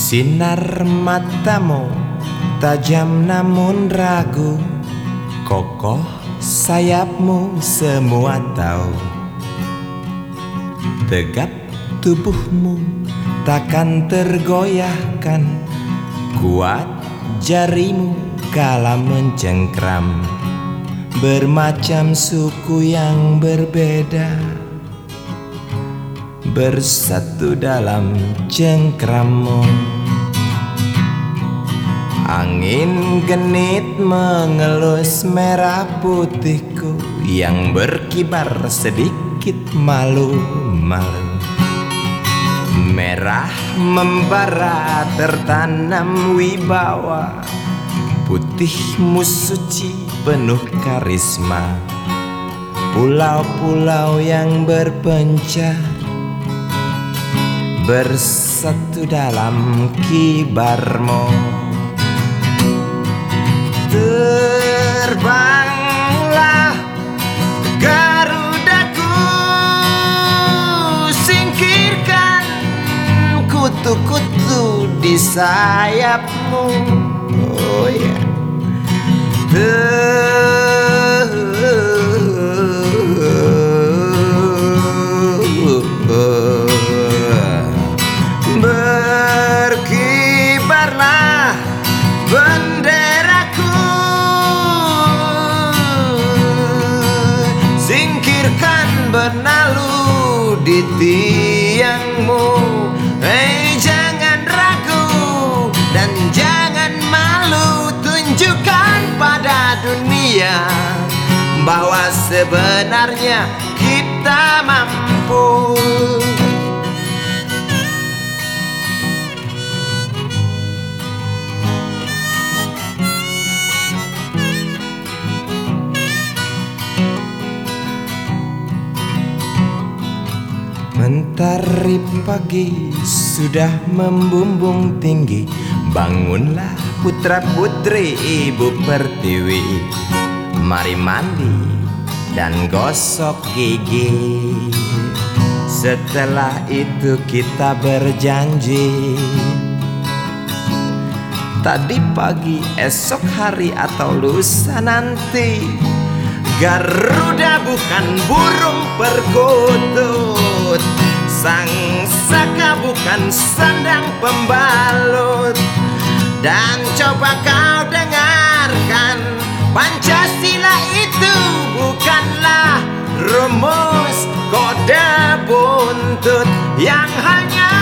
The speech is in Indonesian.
Sinar matamu tajam namun ragu, kokoh sayapmu semua tahu. Tegap tubuhmu takkan tergoyahkan, kuat jarimu kala mencengkram. Bermacam suku yang berbeda bersatu dalam cengkrammu. Angin genit mengelus merah putihku yang berkibar sedikit malu-malu. Merah membara tertanam wibawa, putihmu suci penuh karisma. Pulau-pulau yang berpencar bersatu dalam kibarmu. Terbanglah garudaku, singkirkan kutu-kutu di sayapmu. Oh ya, berkibarlah benderaku, singkirkan benalu di tiangmu. Jangan ragu dan jangan malu, tunjukkan pada dunia bahwa sebenarnya kita mampu. Mentari pagi sudah membumbung tinggi, bangunlah putra putri ibu pertiwi. Mari mandi dan gosok gigi, setelah itu kita berjanji. Tadi pagi, esok hari atau lusa nanti, Garuda bukan burung perkutut, sang saka bukan sandang pembalut. Dan coba kau dengarkan, Pancasila itu bukanlah rumus kode buntut yang hanya